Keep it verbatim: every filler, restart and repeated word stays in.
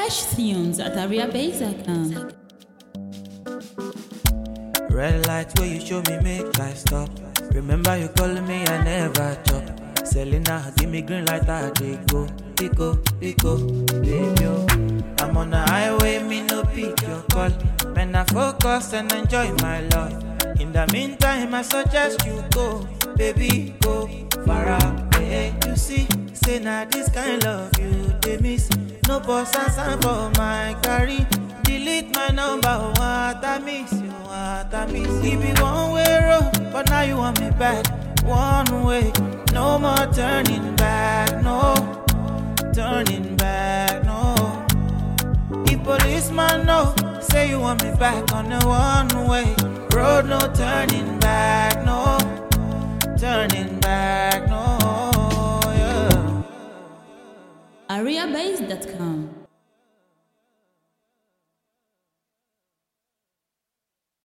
Fresh tunes at ariabase dot com. Red light where you show me make I stop. Remember you calling me, I never chop. Selena, give me green light, I dey go. Pico, pico, baby, oh. I'm on the highway, me no pick your call. Man, I focus and enjoy my love. In the meantime, I suggest you go, baby, go far away. You see, say now this kind love you they miss. No boss answer for my carry. Delete my number, what I miss you, what I miss. It be one way road, but now you want me back. One way, no more turning back, no turning back, no. If policeman know, say you want me back on the one way road, no turning back, no turning back, no, yeah. ariabase dot com.